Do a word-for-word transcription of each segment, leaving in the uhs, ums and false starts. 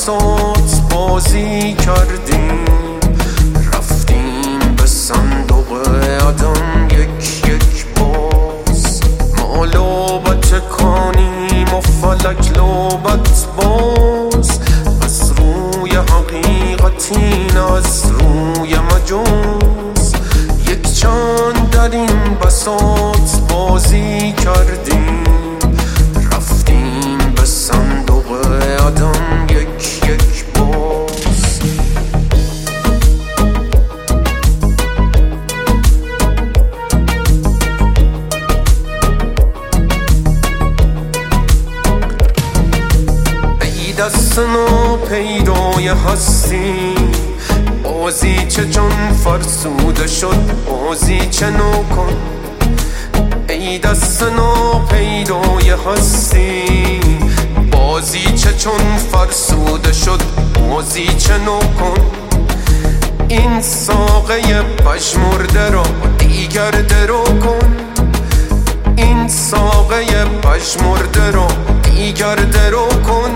بساط بازی کردیم، رفتیم به صندوق آدم یک یک باز. ما لعبت کانیم و فلک لعبت باز، از روی حقیقتی نه از روی مجاز. یک چند در این بساط بازی کردیم، رفتیم به صندوق آدم یک یک باز. ای دست ناپیدای هستی، بازی چه جان فرسوده شد، بازی چه نو کن. ای دست ناپیدای هستی، بازی چه چون فرسوده شد، بازی چه نو کن. این ساقه پژمرده را دیگر درو کن، این ساقه پژمرده را دیگر درو کن.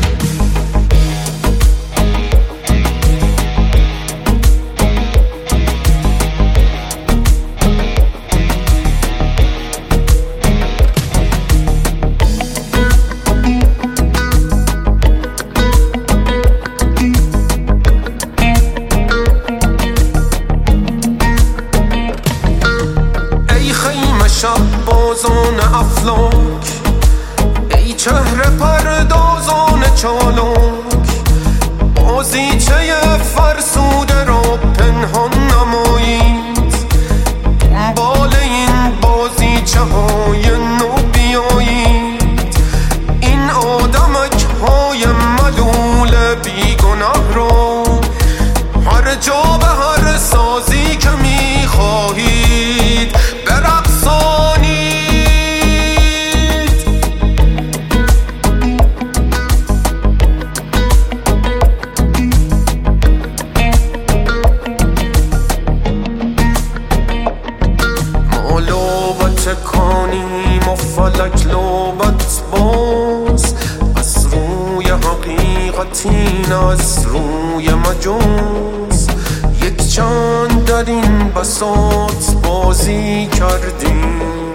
شب بازان افلاک، ای چهره پردازان چالاک، بازیچه فرسوده را پنهان نمایید. دنبال این بازیچه های نو بیایید، این آدمک های ملول بیگناه را هر جا به هر سازی که میخواهید کانیم و فلک لعبت باز، از روی حقیقتی نه از روی مجاز. یک چند در این بساط بازی کردیم،